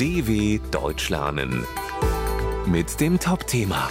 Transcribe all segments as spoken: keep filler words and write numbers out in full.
D W Deutsch lernen mit dem Top-Thema.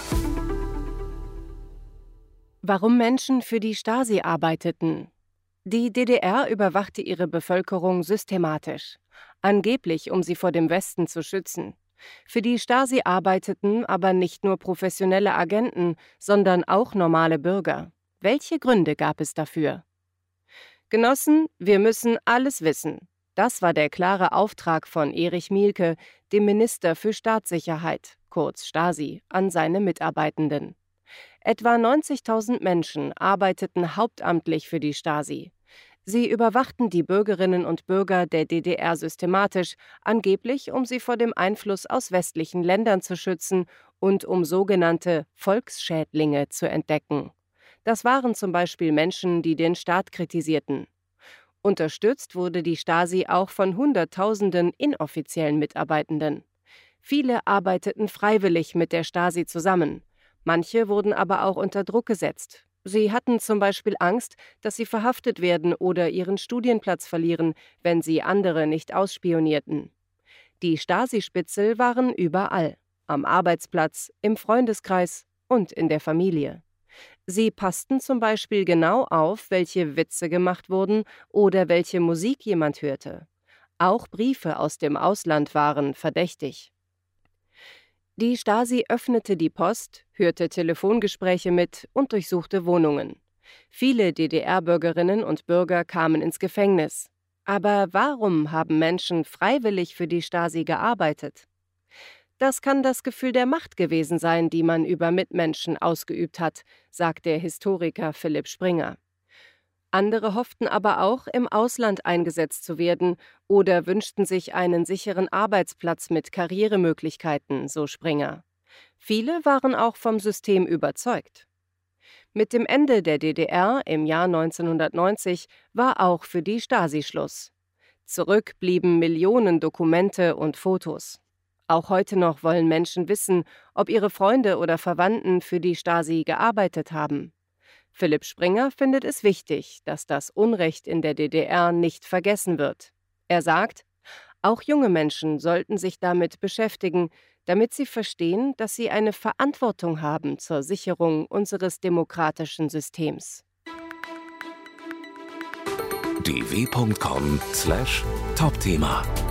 Warum Menschen für die Stasi arbeiteten. Die D D R überwachte ihre Bevölkerung systematisch, angeblich um sie vor dem Westen zu schützen. Für die Stasi arbeiteten aber nicht nur professionelle Agenten, sondern auch normale Bürger. Welche Gründe gab es dafür? Genossen, wir müssen alles wissen. Das war der klare Auftrag von Erich Mielke, dem Minister für Staatssicherheit, kurz Stasi, an seine Mitarbeitenden. Etwa neunzigtausend Menschen arbeiteten hauptamtlich für die Stasi. Sie überwachten die Bürgerinnen und Bürger der D D R systematisch, angeblich um sie vor dem Einfluss aus westlichen Ländern zu schützen und um sogenannte Volksschädlinge zu entdecken. Das waren zum Beispiel Menschen, die den Staat kritisierten. Unterstützt wurde die Stasi auch von Hunderttausenden inoffiziellen Mitarbeitenden. Viele arbeiteten freiwillig mit der Stasi zusammen. Manche wurden aber auch unter Druck gesetzt. Sie hatten zum Beispiel Angst, dass sie verhaftet werden oder ihren Studienplatz verlieren, wenn sie andere nicht ausspionierten. Die Stasi-Spitzel waren überall: am Arbeitsplatz, im Freundeskreis und in der Familie. Sie passten zum Beispiel genau auf, welche Witze gemacht wurden oder welche Musik jemand hörte. Auch Briefe aus dem Ausland waren verdächtig. Die Stasi öffnete die Post, hörte Telefongespräche mit und durchsuchte Wohnungen. Viele D D R-Bürgerinnen und Bürger kamen ins Gefängnis. Aber warum haben Menschen freiwillig für die Stasi gearbeitet? Das kann das Gefühl der Macht gewesen sein, die man über Mitmenschen ausgeübt hat, sagt der Historiker Philipp Springer. Andere hofften aber auch, im Ausland eingesetzt zu werden oder wünschten sich einen sicheren Arbeitsplatz mit Karrieremöglichkeiten, so Springer. Viele waren auch vom System überzeugt. Mit dem Ende der D D R im Jahr neunzehnhundertneunzig war auch für die Stasi Schluss. Zurück blieben Millionen Dokumente und Fotos. Auch heute noch wollen Menschen wissen, ob ihre Freunde oder Verwandten für die Stasi gearbeitet haben. Philipp Springer findet es wichtig, dass das Unrecht in der D D R nicht vergessen wird. Er sagt, auch junge Menschen sollten sich damit beschäftigen, damit sie verstehen, dass sie eine Verantwortung haben zur Sicherung unseres demokratischen Systems. d w punkt com slash Top-Thema